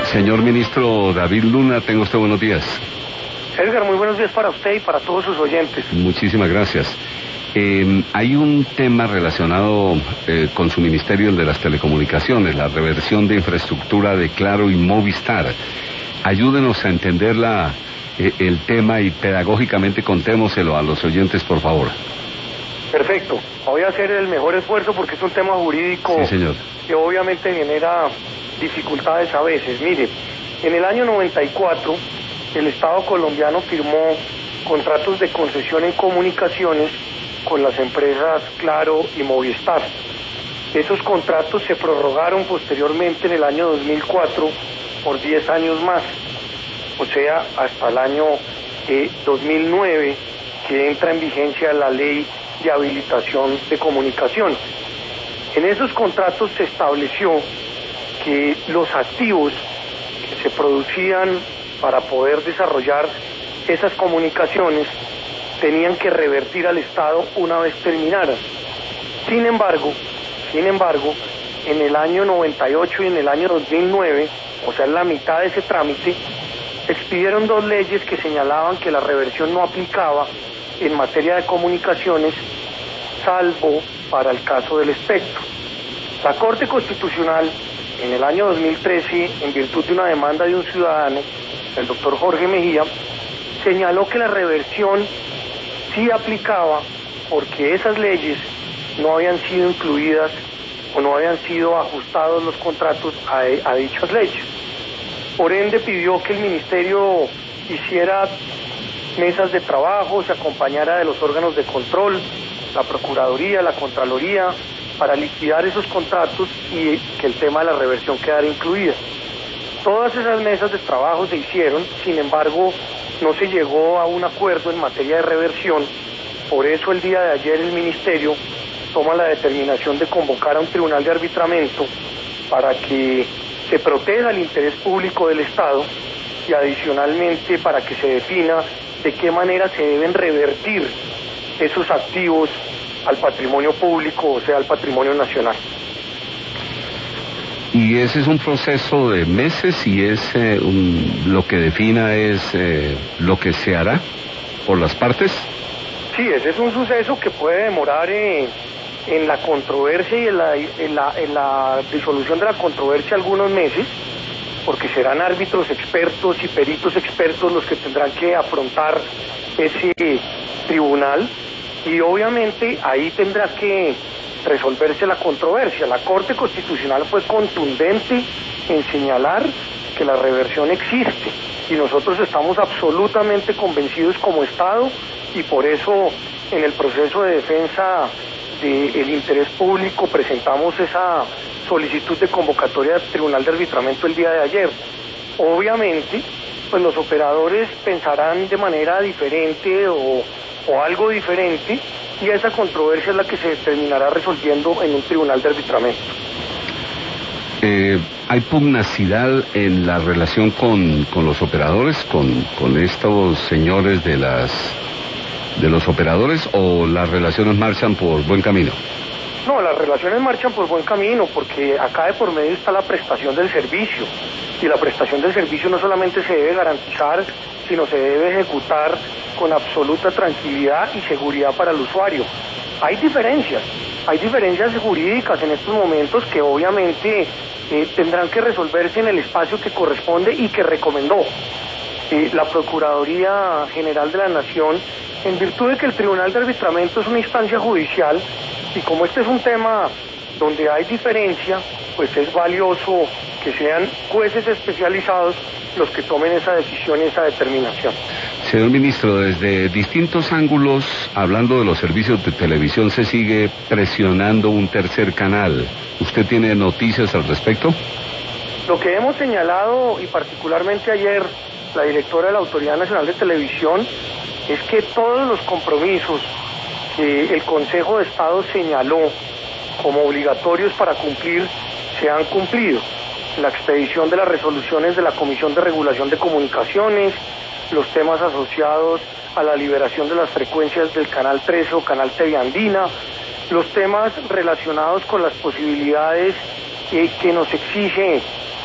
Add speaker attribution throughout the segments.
Speaker 1: Señor ministro David Luna, tenga usted buenos días.
Speaker 2: Edgar, muy buenos días para usted y para todos sus oyentes.
Speaker 1: Muchísimas gracias. Hay un tema relacionado con su ministerio, el de las telecomunicaciones, la reversión de infraestructura de Claro y Movistar. Ayúdenos a entender el tema y pedagógicamente contémoselo a los oyentes, por favor.
Speaker 2: Perfecto. Voy a hacer el mejor esfuerzo porque es un tema jurídico,
Speaker 1: sí, señor,
Speaker 2: que obviamente genera dificultades a veces. Mire, en el año 94 el Estado colombiano firmó contratos de concesión en comunicaciones con las empresas Claro y Movistar. Esos contratos se prorrogaron posteriormente en el año 2004 por 10 años más, o sea, hasta el año 2009, que entra en vigencia la ley de habilitación de comunicación. En esos contratos se estableció que los activos que se producían para poder desarrollar esas comunicaciones tenían que revertir al Estado una vez terminaran. Sin embargo, en el año 98 y en el año 2009, o sea, en la mitad de ese trámite, expidieron dos leyes que señalaban que la reversión no aplicaba en materia de comunicaciones, salvo para el caso del espectro. La Corte Constitucional, en el año 2013, en virtud de una demanda de un ciudadano, el doctor Jorge Mejía, señaló que la reversión sí aplicaba porque esas leyes no habían sido incluidas o no habían sido ajustados los contratos a dichas leyes. Por ende, pidió que el ministerio hiciera mesas de trabajo, se acompañara de los órganos de control, la Procuraduría, la Contraloría, para liquidar esos contratos y que el tema de la reversión quedara incluida. Todas esas mesas de trabajo se hicieron, sin embargo, no se llegó a un acuerdo en materia de reversión. Por eso el día de ayer el ministerio toma la determinación de convocar a un tribunal de arbitramiento para que se proteja el interés público del Estado y adicionalmente para que se defina de qué manera se deben revertir esos activos al patrimonio público, o sea, al patrimonio nacional.
Speaker 1: Y ese es un proceso de meses y es lo que defina es lo que se hará por las partes.
Speaker 2: Sí, ese es un suceso que puede demorar en la controversia y en la disolución de la controversia algunos meses, porque serán árbitros expertos y peritos expertos los que tendrán que afrontar ese tribunal y obviamente ahí tendrá que resolverse la controversia. La Corte Constitucional fue contundente en señalar que la reversión existe y nosotros estamos absolutamente convencidos como Estado y por eso en el proceso de defensa del interés público presentamos esa solicitud de convocatoria al Tribunal de Arbitramiento el día de ayer. Obviamente, pues los operadores pensarán de manera diferente o algo diferente y esa controversia es la que se terminará resolviendo en un Tribunal de Arbitramiento.
Speaker 1: ¿Hay pugnacidad en la relación con los operadores, con estos señores de los operadores, o las relaciones marchan por buen camino?
Speaker 2: No, las relaciones marchan por buen camino porque acá de por medio está la prestación del servicio y la prestación del servicio no solamente se debe garantizar, sino se debe ejecutar con absoluta tranquilidad y seguridad para el usuario. Hay diferencias jurídicas en estos momentos que obviamente tendrán que resolverse en el espacio que corresponde y que recomendó la Procuraduría General de la Nación, en virtud de que el Tribunal de Arbitramiento es una instancia judicial y como este es un tema donde hay diferencia, pues es valioso que sean jueces especializados los que tomen esa decisión y esa determinación.
Speaker 1: Señor ministro, desde distintos ángulos, hablando de los servicios de televisión, se sigue presionando un tercer canal. ¿Usted tiene noticias al respecto?
Speaker 2: Lo que hemos señalado, y particularmente ayer, la directora de la Autoridad Nacional de Televisión, es que todos los compromisos que el Consejo de Estado señaló como obligatorios para cumplir se han cumplido. La expedición de las resoluciones de la Comisión de Regulación de Comunicaciones, los temas asociados a la liberación de las frecuencias del Canal 13 o Canal TV Andina, los temas relacionados con las posibilidades que nos exige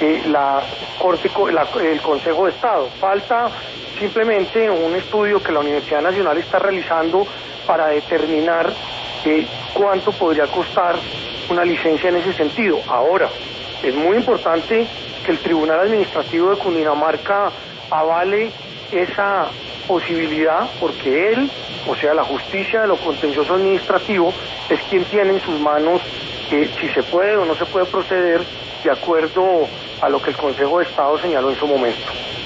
Speaker 2: el Consejo de Estado. Falta simplemente un estudio que la Universidad Nacional está realizando para determinar cuánto podría costar una licencia en ese sentido. Ahora, es muy importante que el Tribunal Administrativo de Cundinamarca avale esa posibilidad, porque él, o sea, la justicia de lo contencioso administrativo, es quien tiene en sus manos si se puede o no se puede proceder de acuerdo a lo que el Consejo de Estado señaló en su momento.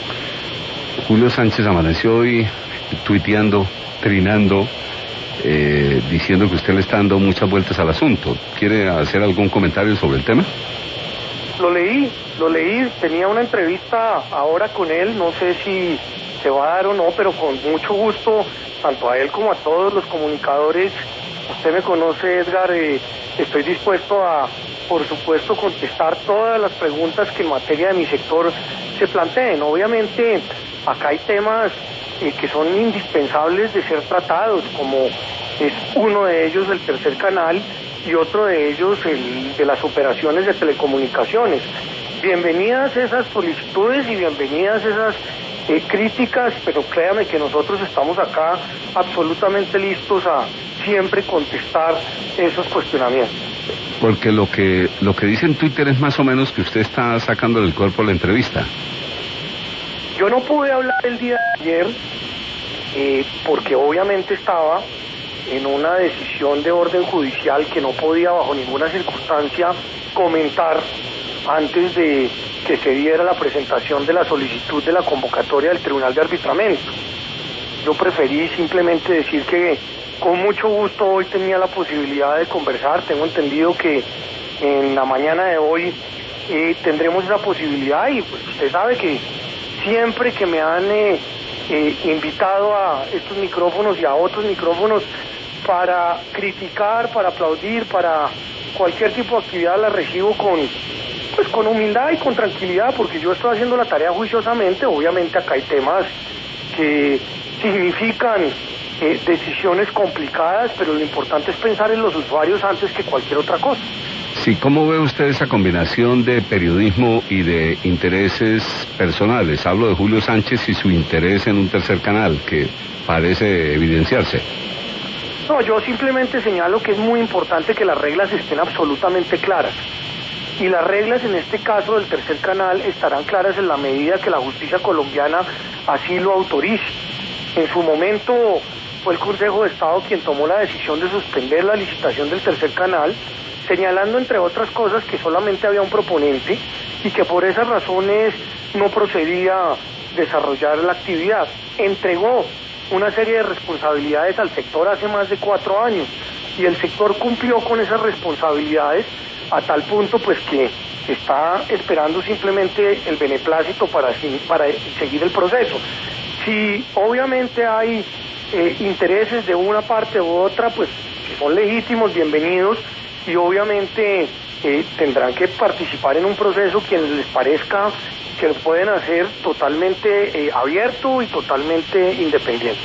Speaker 1: Julio Sánchez amaneció hoy tuiteando, trinando, diciendo que usted le está dando muchas vueltas al asunto. ¿Quiere hacer algún comentario sobre el tema?
Speaker 2: Lo leí, tenía una entrevista ahora con él, no sé si se va a dar o no, pero con mucho gusto, tanto a él como a todos los comunicadores. Usted me conoce, Edgar, estoy dispuesto a, por supuesto, contestar todas las preguntas que en materia de mi sector se planteen. Obviamente, acá hay temas que son indispensables de ser tratados, como es uno de ellos el tercer canal y otro de ellos el de las operaciones de telecomunicaciones. Bienvenidas esas solicitudes y bienvenidas esas críticas, pero créame que nosotros estamos acá absolutamente listos a siempre contestar esos cuestionamientos.
Speaker 1: Porque lo que dice en Twitter es más o menos que usted está sacando del cuerpo la entrevista.
Speaker 2: Yo no pude hablar el día de ayer porque obviamente estaba en una decisión de orden judicial que no podía bajo ninguna circunstancia comentar antes de que se diera la presentación de la solicitud de la convocatoria del Tribunal de Arbitramiento. Yo preferí simplemente decir que con mucho gusto hoy tenía la posibilidad de conversar. Tengo entendido que en la mañana de hoy tendremos esa posibilidad y pues usted sabe que siempre que me han invitado a estos micrófonos y a otros micrófonos para criticar, para aplaudir, para cualquier tipo de actividad la recibo con humildad y con tranquilidad, porque yo estoy haciendo la tarea juiciosamente. Obviamente acá hay temas que significan decisiones complicadas, pero lo importante es pensar en los usuarios antes que cualquier otra cosa.
Speaker 1: Sí, ¿cómo ve usted esa combinación de periodismo y de intereses personales? Hablo de Julio Sánchez y su interés en un tercer canal que parece evidenciarse.
Speaker 2: No, yo simplemente señalo que es muy importante que las reglas estén absolutamente claras. Y las reglas en este caso del tercer canal estarán claras en la medida que la justicia colombiana así lo autorice. En su momento fue el Consejo de Estado quien tomó la decisión de suspender la licitación del tercer canal, señalando entre otras cosas que solamente había un proponente y que por esas razones no procedía desarrollar la actividad. Entregó una serie de responsabilidades al sector hace más de 4 años y el sector cumplió con esas responsabilidades a tal punto pues que está esperando simplemente el beneplácito para seguir el proceso. Si obviamente hay intereses de una parte u otra, pues que son legítimos, bienvenidos, y obviamente tendrán que participar en un proceso quienes les parezca que lo pueden hacer totalmente abierto y totalmente independiente.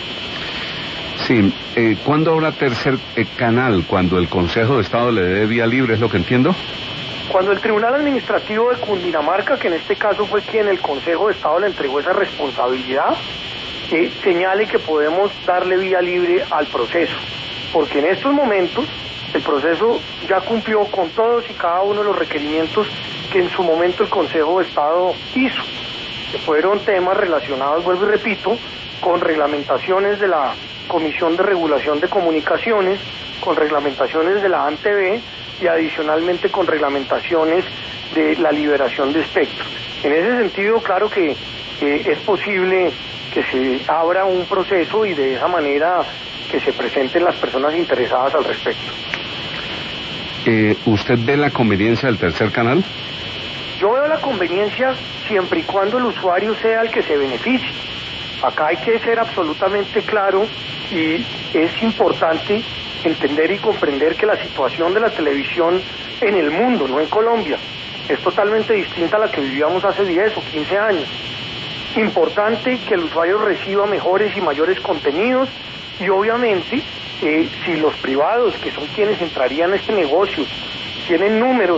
Speaker 1: Sí, ¿cuándo habrá tercer canal? ¿Cuando el Consejo de Estado le dé vía libre, es lo que entiendo?
Speaker 2: Cuando el Tribunal Administrativo de Cundinamarca, que en este caso fue quien el Consejo de Estado le entregó esa responsabilidad, señale que podemos darle vía libre al proceso, porque en estos momentos el proceso ya cumplió con todos y cada uno de los requerimientos que en su momento el Consejo de Estado hizo, que fueron temas relacionados, vuelvo y repito, con reglamentaciones de la Comisión de Regulación de Comunicaciones, con reglamentaciones de la ANTV y adicionalmente con reglamentaciones de la liberación de espectro. En ese sentido, claro que es posible que se abra un proceso y de esa manera que se presenten las personas interesadas al respecto.
Speaker 1: ¿Usted ve la conveniencia del tercer canal?
Speaker 2: Yo veo la conveniencia siempre y cuando el usuario sea el que se beneficie. Acá hay que ser absolutamente claro y es importante entender y comprender que la situación de la televisión en el mundo, no en Colombia, es totalmente distinta a la que vivíamos hace 10 o 15 años. Importante que el usuario reciba mejores y mayores contenidos y obviamente si los privados, que son quienes entrarían a este negocio, tienen números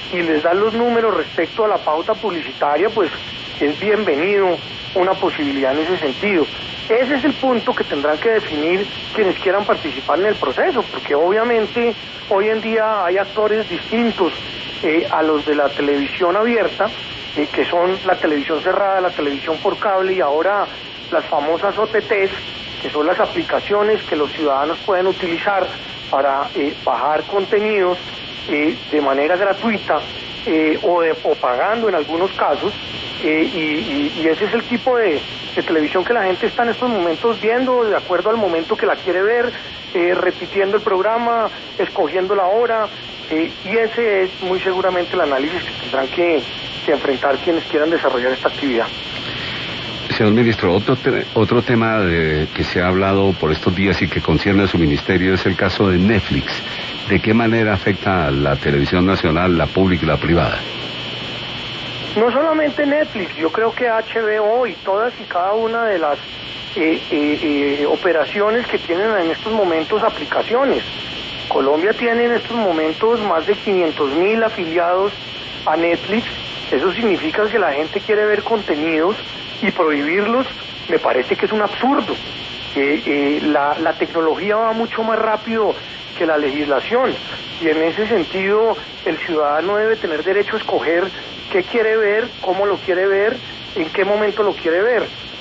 Speaker 2: y les dan los números respecto a la pauta publicitaria, pues es bienvenido una posibilidad en ese sentido. Ese es el punto que tendrán que definir quienes quieran participar en el proceso, porque obviamente hoy en día hay actores distintos a los de la televisión abierta, que son la televisión cerrada, la televisión por cable y ahora las famosas OTTs, que son las aplicaciones que los ciudadanos pueden utilizar para bajar contenidos de manera gratuita o pagando en algunos casos, y ese es el tipo de televisión que la gente está en estos momentos viendo de acuerdo al momento que la quiere ver, repitiendo el programa, escogiendo la hora, y ese es muy seguramente el análisis que tendrán que enfrentar quienes quieran desarrollar esta actividad.
Speaker 1: Señor ministro, otro tema que se ha hablado por estos días y que concierne a su ministerio es el caso de Netflix. ¿De qué manera afecta a la televisión nacional, la pública y la privada?
Speaker 2: No solamente Netflix, yo creo que HBO y todas y cada una de las operaciones que tienen en estos momentos aplicaciones. Colombia tiene en estos momentos más de 500.000 afiliados a Netflix. Eso significa que la gente quiere ver contenidos y prohibirlos me parece que es un absurdo. La tecnología va mucho más rápido que la legislación y en ese sentido el ciudadano debe tener derecho a escoger qué quiere ver, cómo lo quiere ver, en qué momento lo quiere ver.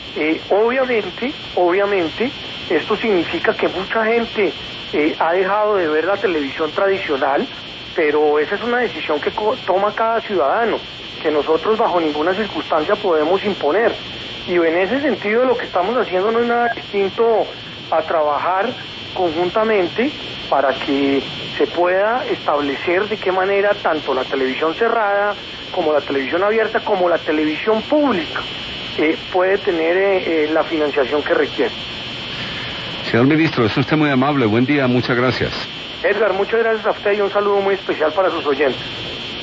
Speaker 2: Obviamente, esto significa que mucha gente ha dejado de ver la televisión tradicional, pero esa es una decisión que toma cada ciudadano, que nosotros bajo ninguna circunstancia podemos imponer. Y en ese sentido lo que estamos haciendo no es nada distinto a trabajar conjuntamente para que se pueda establecer de qué manera tanto la televisión cerrada como la televisión abierta como la televisión pública puede tener la financiación que requiere.
Speaker 1: Señor ministro, es usted muy amable, buen día, muchas gracias.
Speaker 2: Edgar, muchas gracias a usted y un saludo muy especial para sus oyentes.